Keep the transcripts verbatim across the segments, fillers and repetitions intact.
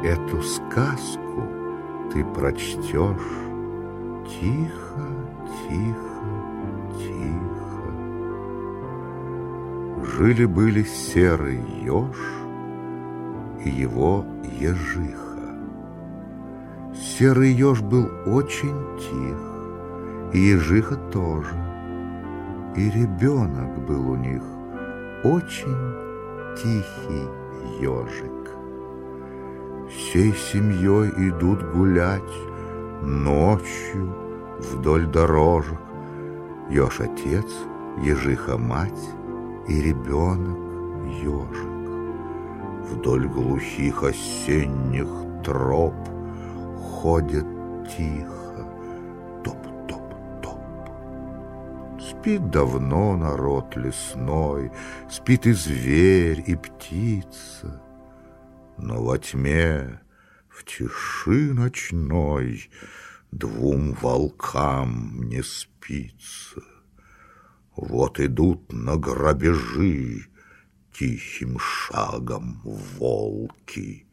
эту сказку ты прочтешь тихо, тихо, тихо. Жили-были серый еж и его ежиха. Серый еж был очень тих, и ежиха тоже. И ребенок был у них очень тихий ежик. Всей семьей идут гулять ночью вдоль дорожек. Еж отец, ежиха мать и ребенок ежик. Вдоль глухих осенних троп ходят тихо, топ-топ-топ. Спит давно народ лесной, спит и зверь, и птица. Но во тьме, в тиши ночной, двум волкам не спится. Вот идут на грабежи тихим шагом волки.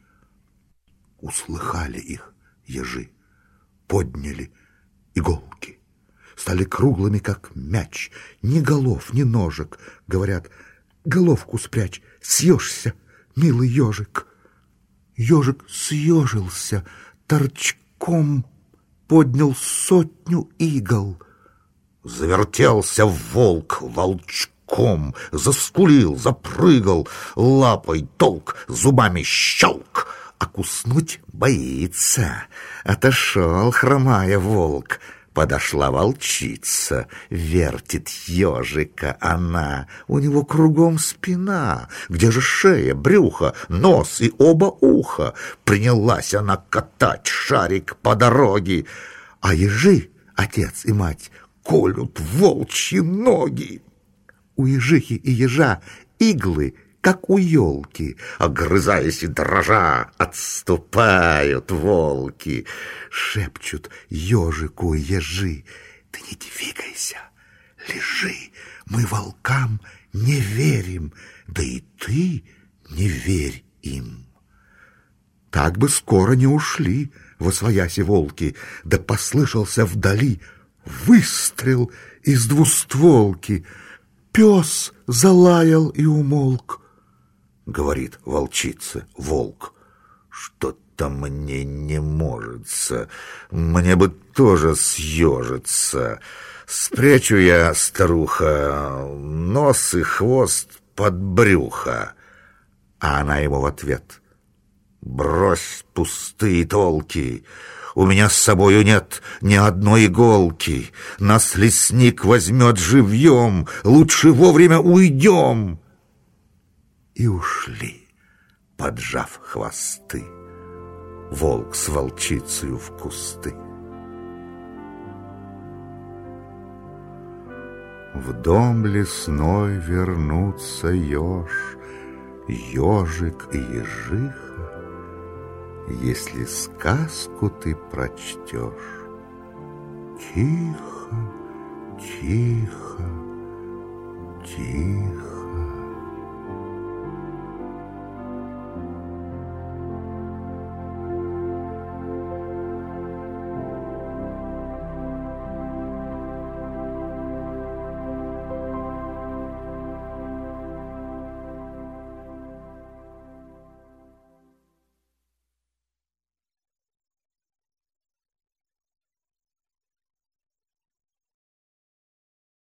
Услыхали их ежи, подняли иголки, стали круглыми, как мяч, ни голов, ни ножек. Говорят: головку спрячь, съешься, милый ежик. Ежик съежился, торчком поднял сотню игл. Завертелся волк волчком, заскулил, запрыгал, лапой толк, зубами щелк, а куснуть боится. Отошел, хромая, волк. Подошла волчица, вертит ежика она. У него кругом спина, где же шея, брюхо, нос и оба уха. Принялась она катать шарик по дороге, а ежи, отец и мать, колют волчьи ноги. У ежихи и ежа иглы, как у елки, огрызаясь и дрожа, отступают волки. Шепчут ежику ежи: ты не двигайся, лежи, мы волкам не верим, да и ты не верь им. Так бы скоро не ушли восвояси волки, да послышался вдали выстрел из двустволки. Пес залаял и умолк. Говорит волчица волк: что-то мне не можется, мне бы тоже съежиться. Спрячу я, старуха, нос и хвост под брюхо. А она ему в ответ: брось пустые толки, у меня с собою нет ни одной иголки. Нас лесник возьмет живьем, лучше вовремя уйдем. И ушли, поджав хвосты, волк с волчицею в кусты. В дом лесной вернутся еж, ежик и ежиха, если сказку ты прочтешь тихо, тихо, тихо.